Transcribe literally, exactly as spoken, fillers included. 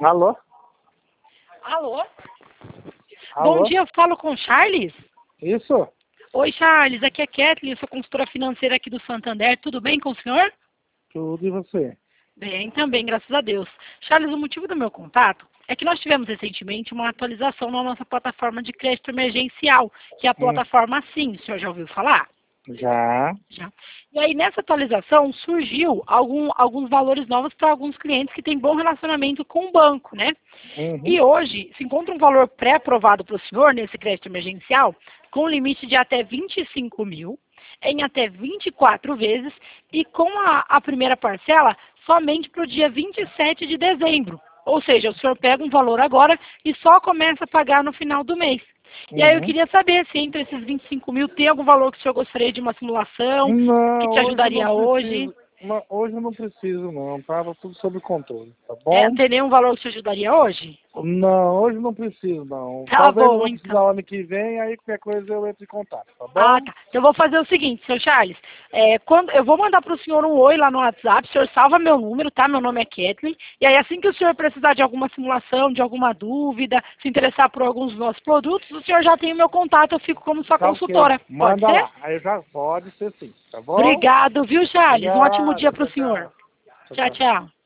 Alô? Alô? Alô? Bom dia, eu falo com o Charles? Isso? Oi, Charles, aqui é Kathleen, eu sou consultora financeira aqui do Santander. Tudo bem com o senhor? Tudo e você? Bem, também, graças a Deus. Charles, o motivo do meu contato é que nós tivemos recentemente uma atualização na nossa plataforma de crédito emergencial, que é a Hum, plataforma Sim. O senhor já ouviu falar? já. Já. E aí, nessa atualização, surgiu algum, alguns valores novos para alguns clientes que têm bom relacionamento com o banco, né? Uhum. E hoje, se encontra um valor pré-aprovado para o senhor nesse crédito emergencial, com limite de até vinte e cinco mil, em até vinte e quatro vezes, e com a, a primeira parcela somente para o dia vinte e sete de dezembro. Ou seja, o senhor pega um valor agora e só começa a pagar no final do mês. E aí eu Uhum. queria saber se entre esses vinte e cinco mil tem algum valor que o senhor gostaria de uma simulação, que Não, te hoje eu não ajudaria hoje. preciso. Não, hoje eu não preciso, não. Tava tudo sob controle, tá É, bom? não tem nenhum valor que te ajudaria hoje? Não, hoje eu não preciso, não. Tá Talvez eu bom, vou então. precisar ano que vem, aí qualquer coisa eu entro em contato, tá Ah, bom? tá. Então eu vou fazer o seguinte, seu Charles. É, quando, eu vou mandar para o senhor um oi lá no WhatsApp, o senhor salva meu número, tá? Meu nome é Kathleen. E aí assim que o senhor precisar de alguma simulação, de alguma dúvida, se interessar por alguns dos nossos produtos, o senhor já tem o meu contato, eu fico como sua Tá ok. consultora. Pode Manda ser? lá. Aí já pode ser sim, tá bom? Obrigado, viu, Charles? Um ótimo dia Obrigado. para o Tchau, senhor. tchau. Tchau, Tchau, tchau. tchau.